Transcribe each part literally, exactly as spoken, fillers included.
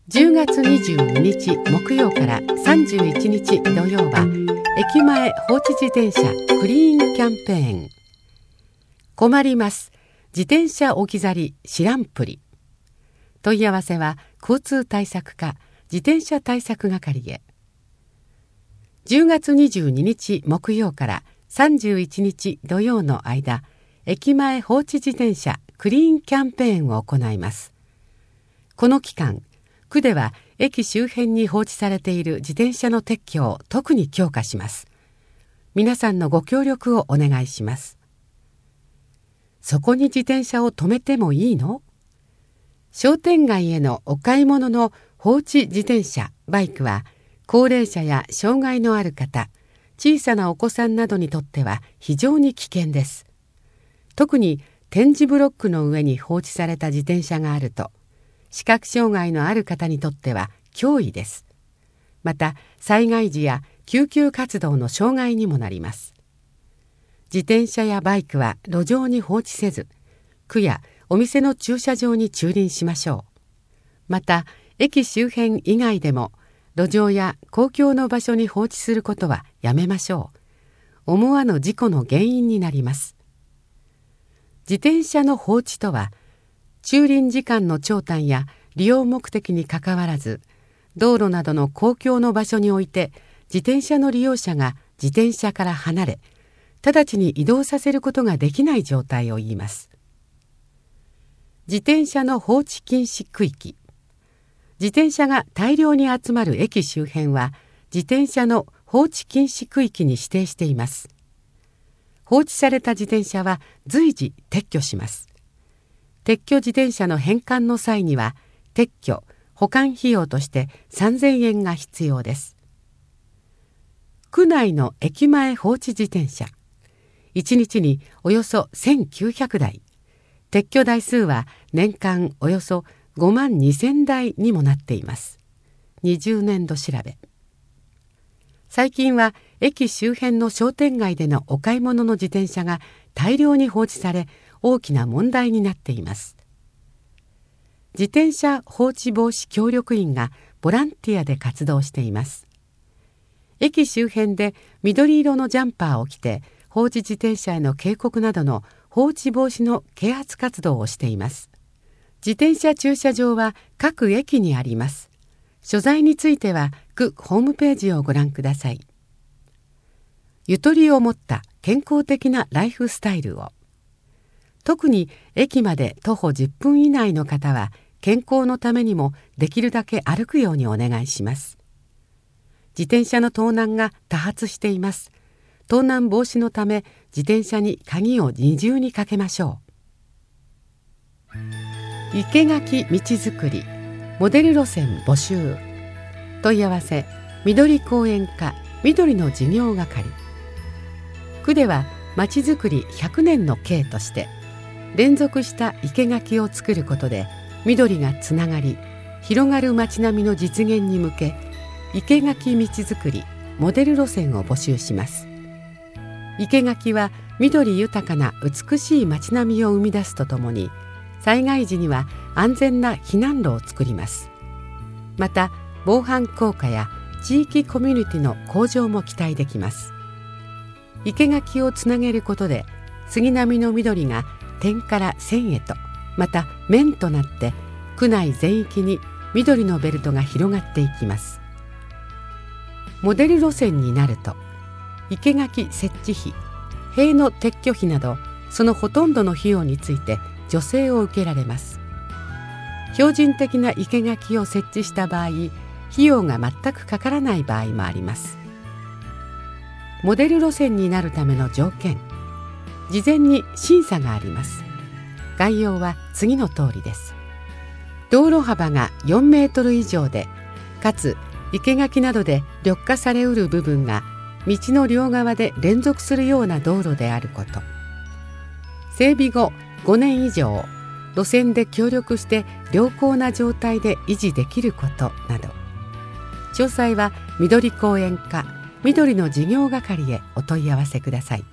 じゅうがつにじゅうににち木曜からさんじゅういちにち土曜は駅前放置自転車クリーンキャンペーン。困ります。自転車置き去り知らんぷり。問い合わせは交通対策課自転車対策係へ。じゅうがつにじゅうににち木曜からさんじゅういちにち土曜の間、駅前放置自転車クリーンキャンペーンを行います。この期間、区では駅周辺に放置されている自転車の撤去を特に強化します。皆さんのご協力をお願いします。そこに自転車を止めてもいいの？商店街へのお買い物の放置自転車、バイクは高齢者や障害のある方、小さなお子さんなどにとっては非常に危険です。特に点字ブロックの上に放置された自転車があると、視覚障害のある方にとっては脅威です。また災害時や救急活動の障害にもなります。自転車やバイクは路上に放置せず、区やお店の駐車場に駐輪しましょう。また駅周辺以外でも路上や公共の場所に放置することはやめましょう。思わぬ事故の原因になります。自転車の放置とは、駐輪時間の長短や利用目的にかかわらず、道路などの公共の場所において自転車の利用者が自転車から離れ、直ちに移動させることができない状態を言います。自転車の放置禁止区域。自転車が大量に集まる駅周辺は自転車の放置禁止区域に指定しています。放置された自転車は随時撤去します。撤去自転車の返還の際には撤去・保管費用としてさんぜんえんが必要です。区内の駅前放置自転車、いちにちにおよそせんきゅうひゃくだい、撤去台数は年間およそごまんにせんだいにもなっています。にじゅうねんど調べ。最近は駅周辺の商店街でのお買い物の自転車が大量に放置され、大きな問題になっています。自転車放置防止協力員がボランティアで活動しています。駅周辺で緑色のジャンパーを着て放置自転車への警告などの放置防止の啓発活動をしています。自転車駐車場は各駅にあります。所在については区ホームページをご覧ください。ゆとりを持った健康的なライフスタイルを。特に駅まで徒歩じゅっぷん以内の方は健康のためにもできるだけ歩くようにお願いします。自転車の盗難が多発しています。盗難防止のため自転車に鍵を二重にかけましょう。生垣道づくりモデル路線募集。問い合わせ緑公園課緑の事業係。区ではまちづくりひゃくねんの計として連続した生垣を作ることで緑がつながり広がる街並みの実現に向け、生垣道づくりモデル路線を募集します。生垣は緑豊かな美しい街並みを生み出すとともに、災害時には安全な避難路を作ります。また防犯効果や地域コミュニティの向上も期待できます。生垣をつなげることで杉並の緑が点から線へと、また面となって区内全域に緑のベルトが広がっていきます。モデル路線になると生垣設置費、塀の撤去費などそのほとんどの費用について助成を受けられます。標準的な生垣を設置した場合、費用が全くかからない場合もあります。モデル路線になるための条件、事前に審査があります。概要は次の通りです。道路幅がよんメートル以上で、かつ生垣などで緑化されうる部分が道の両側で連続するような道路であること、整備後ごねん以上路線で協力して良好な状態で維持できることなど。詳細は緑公園課緑の事業係へお問い合わせください。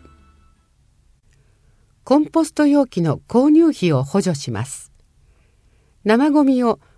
コンポスト容器の購入費を補助します。生ゴミを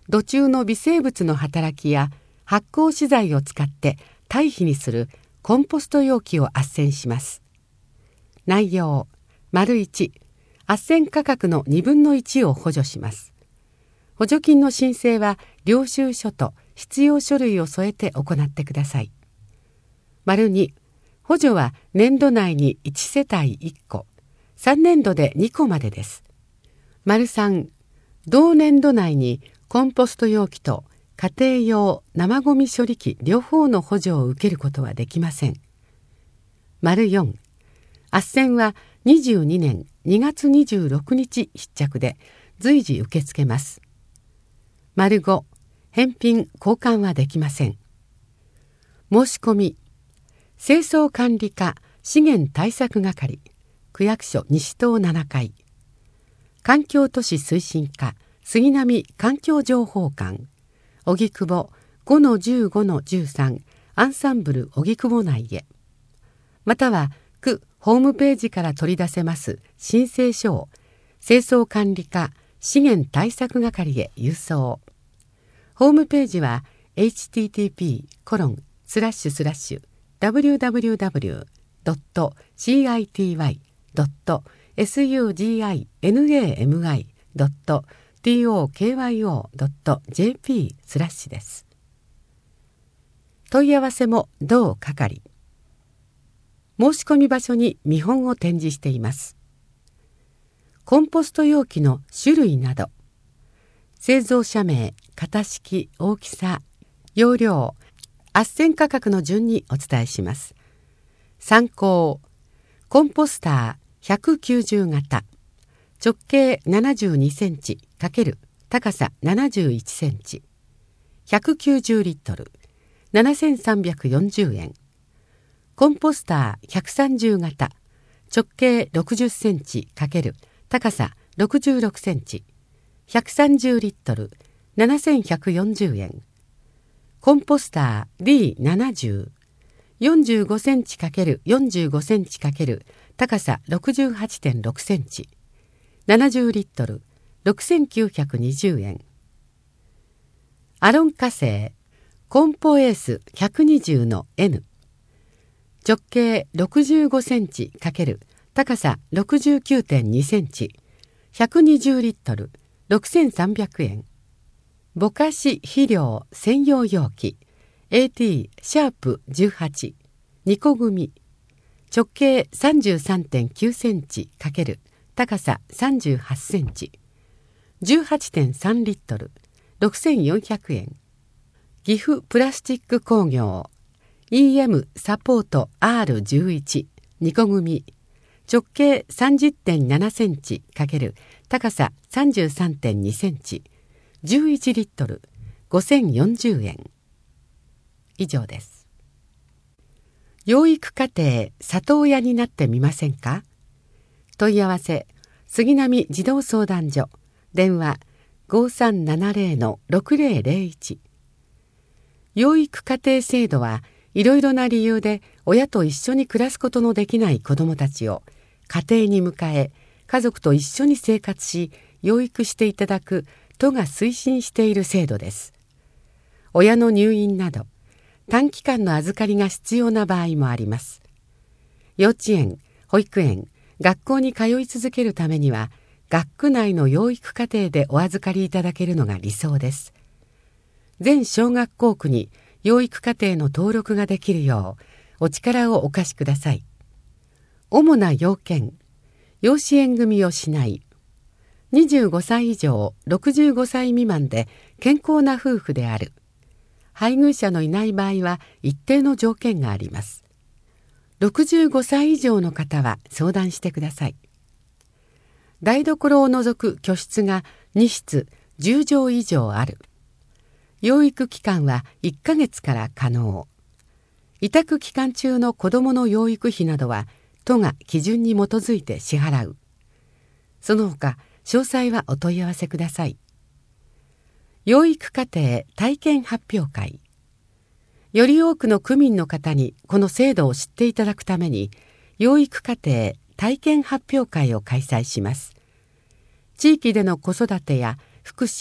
土中の微生物の働きや発酵資材を使って堆肥にするコンポスト容器を斡旋します。内容、丸いち、斡旋価格のにぶんのいちを補助します。補助金の申請は領収書と必要書類を添えて行ってください。丸に、補助は年度内にいちせたいいっこ、さんねんどでにこまでです。丸さん、同年度内にコンポスト容器と家庭用生ごみ処理機両方の補助を受けることはできません。丸よん、斡旋はにじゅうにねんにがつにじゅうろくにち必着で随時受け付けます。丸ご、返品交換はできません。申し込み、清掃管理課資源対策係、区役所西棟ななかい、環境都市推進課杉並環境情報館、荻窪 ごのじゅうごのじゅうさん アンサンブル荻窪内へ、または区ホームページから取り出せます申請書を清掃管理課資源対策係へ郵送。ホームページは エイチティーティーピーコロンスラッシュスラッシュダブリューダブリューダブリュードットシーアイティーワイドットエスユージーアイエヌエーエムアイドットティーオーケーワイオードットジェーピースラッシュです。問い合わせも同係。申し込み場所に見本を展示しています。コンポスト容器の種類など、製造者名、型式、大きさ、容量、斡旋価格の順にお伝えします。参考、コンポスターひゃくきゅうじゅうがた、直径ななじゅうにセンチ×高さななじゅういちセンチ、ひゃくきゅうじゅうリットル、ななせんさんびゃくよんじゅうえん。コンポスターひゃくさんじゅうがた、直径ろくじゅっセンチ×高さろくじゅうろくセンチ、ひゃくさんじゅうリットル、ななせんひゃくよんじゅうえん。コンポスター ディーななじゅう、よんじゅうごセンチ×よんじゅうごセンチ×高さ ろくじゅうはちてんろくセンチ、ななじゅうリットル、ろくせんきゅうひゃくにじゅうえん。アロン化成コンポエース ひゃくにじゅうのエヌ、直径ろくじゅうごセンチ×高さ ろくじゅうきゅうてんにセンチ、ひゃくにじゅうリットル、ろくせんさんびゃくえん。ぼかし肥料専用容器 エーティー シャープじゅうはち、にこ組、直径 さんじゅうさんてんきゅうセンチ×高ささんじゅうはちセンチ、じゅうはちてんさんリットル、ろくせんよんひゃくえん。岐阜プラスチック工業 イーエム サポート アールじゅういち、にこ組、直径 さんじゅってんななセンチ×高さ さんじゅうさんてんにセンチ、じゅういちリットル、ごせんよんじゅうえん。以上です。養育家庭里親になってみませんか？問い合わせ、杉並児童相談所、電話 ごさんななゼロ ろくゼロゼロいち。養育家庭制度はいろいろな理由で親と一緒に暮らすことのできない子どもたちを家庭に迎え、家族と一緒に生活し養育していただく都が推進している制度です。親の入院など短期間の預かりが必要な場合もあります。幼稚園、保育園、学校に通い続けるためには学区内の養育家庭でお預かりいただけるのが理想です。全小学校区に養育家庭の登録ができるようお力をお貸しください。主な要件、養子縁組をしない、にじゅうごさい以上ろくじゅうごさい未満で健康な夫婦である、配偶者のいない場合は一定の条件があります。ろくじゅうごさい以上の方は相談してください。台所を除く居室がに室じゅうじょう以上ある。養育期間はいっかげつから可能。委託期間中の子どもの養育費などは都が基準に基づいて支払う。その他詳細はお問い合わせください。養育家庭体験発表会。より多くの区民の方にこの制度を知っていただくために養育家庭体験発表会を開催します。地域での子育てや福祉、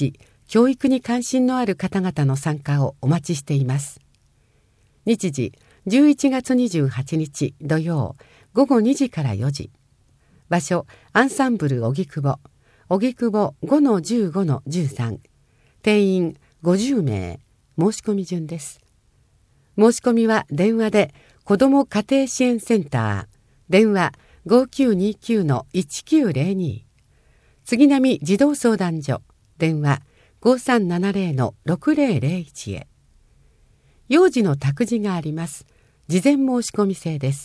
教育に関心のある方々の参加をお待ちしています。日時じゅういちがつにじゅうはちにち土曜ごごにじからよじ。場所アンサンブル荻窪、荻窪 ごのじゅうごのじゅうさん。定員ごじゅうめい。申し込み順です。申し込みは電話で子ども家庭支援センター、電話 ごきゅうにきゅうのいちきゅうぜろに。杉並児童相談所、電話 ごさんななぜろのろくぜろぜろいち へ。幼児の託児があります。事前申し込み制です。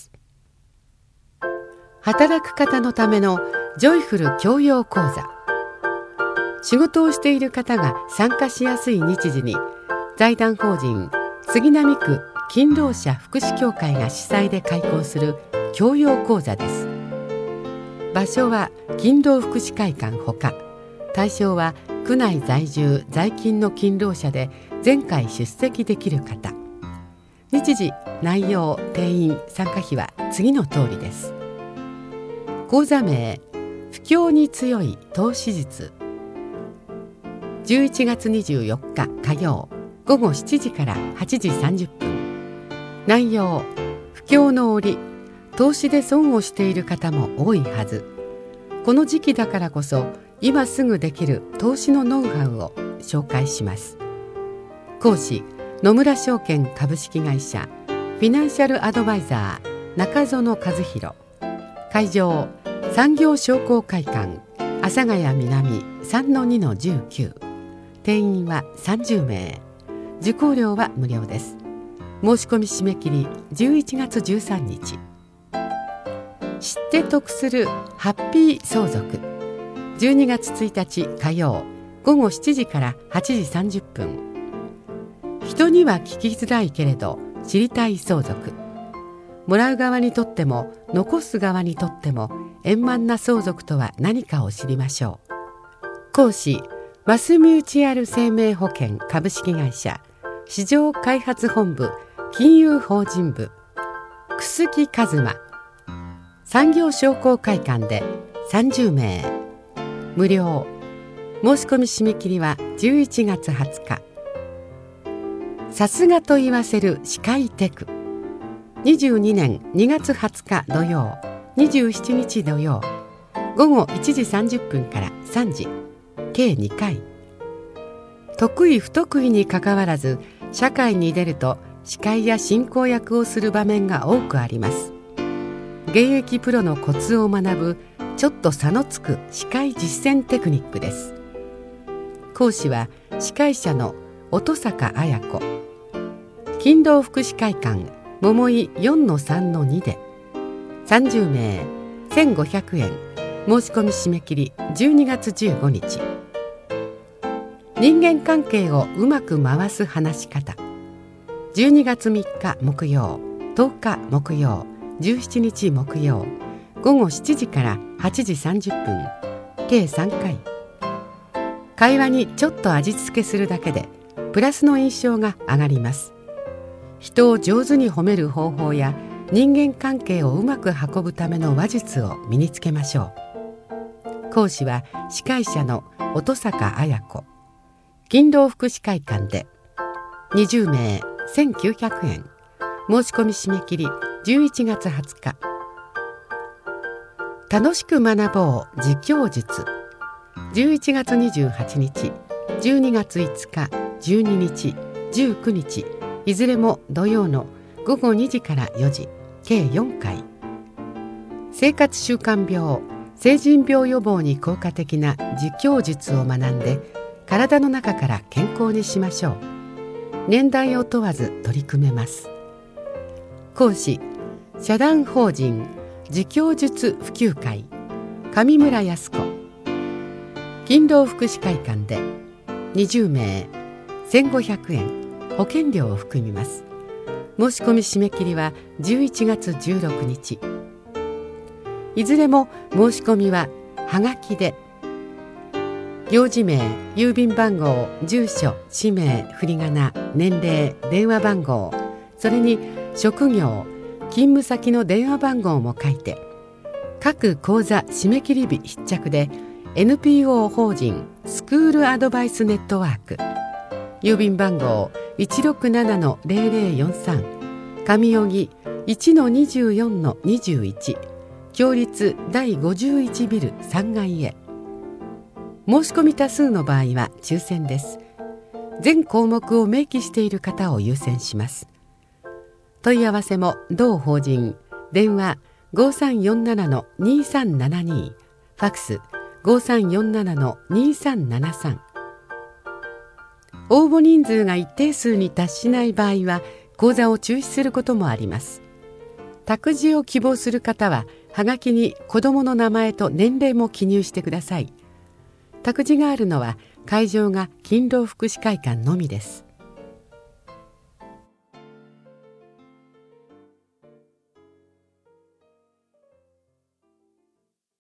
働く方のためのジョイフル教養講座。仕事をしている方が参加しやすい日時に、財団法人杉並区勤労者福祉協会が主催で開講する教養講座です。場所は勤労福祉会館ほか、対象は区内在住在勤の勤労者で前回出席できる方。日時、内容、定員、参加費は次の通りです。講座名、不況に強い投資術。じゅういちがつにじゅうよっか火曜ごごしちじからはちじさんじゅっぷん。内容、不況の折、投資で損をしている方も多いはず。この時期だからこそ今すぐできる投資のノウハウを紹介します。講師、野村証券株式会社フィナンシャルアドバイザー中園和弘。会場、産業商工会館阿佐ヶ谷南 さんのにのじゅうきゅう。定員はさんじゅうめい。受講料は無料です。申し込み締め切りじゅういちがつじゅうさんにち。知って得するハッピー相続。じゅうにがつついたち火曜ごごしちじからはちじさんじゅっぷん。人には聞きづらいけれど知りたい相続。もらう側にとっても残す側にとっても円満な相続とは何かを知りましょう。講師、マスミューチュアル生命保険株式会社市場開発本部金融法人部楠木一馬。産業商工会館でさんじゅうめい。無料。申し込み締め切りはじゅういちがつはつか。さすがと言わせる歯科医テク。にじゅうにねんにがつはつか土曜にじゅうしちにち土曜ごごいちじさんじゅっぷんからさんじ。計にかい。得意不得意にかかわらず社会に出ると司会や進行役をする場面が多くあります。現役プロのコツを学ぶちょっと差のつく司会実践テクニックです。講師は司会者の音坂彩子。勤労福祉会館桃井 よんのさんのに でさんじゅうめいせんごひゃくえん。申し込み締め切りじゅうにがつじゅうごにち。人間関係をうまく回す話し方。じゅうにがつみっか木曜とおか木曜じゅうしちにち木曜ごごしちじからはちじさんじゅっぷん。計さんかい。会話にちょっと味付けするだけでプラスの印象が上がります。人を上手に褒める方法や人間関係をうまく運ぶための話術を身につけましょう。講師は司会者の音坂彩子。勤労福祉会館でにじゅうめいせんきゅうひゃくえん。申し込み締め切りじゅういちがつはつか。楽しく学ぼう自供術。じゅういちがつにじゅうはちにちじゅうにがついつかじゅうににちじゅうくにち、いずれも土曜のごごにじからよじ。計よんかい。生活習慣病、成人病予防に効果的な自供術を学んで体の中から健康にしましょう。年代を問わず取り組めます。講師、社団法人自供術普及会上村康子。勤労福祉会館でにじゅうめいせんごひゃくえん。保険料を含みます。申し込み締め切りはじゅういちがつじゅうろくにち。いずれも申し込みははがきで、行事名、郵便番号、住所、氏名、振り仮名、年齢、電話番号、それに職業、勤務先の電話番号も書いて、各口座締め切り日必着で エヌピーオー 法人スクールアドバイスネットワーク。郵便番号 いちろくななのゼロゼロよんさん、上荻 いちのにじゅうよんのにじゅういち、共立だいごじゅういちビルさんがいへ。申し込み多数の場合は抽選です。全項目を明記している方を優先します。問い合わせも同法人、電話 ごさんよんななのにさんななに、ファクス ごさんよんななのにさんななさん。応募人数が一定数に達しない場合は講座を中止することもあります。託児を希望する方ははがきに子どもの名前と年齢も記入してください。託児があるのは会場が勤労福祉会館のみです。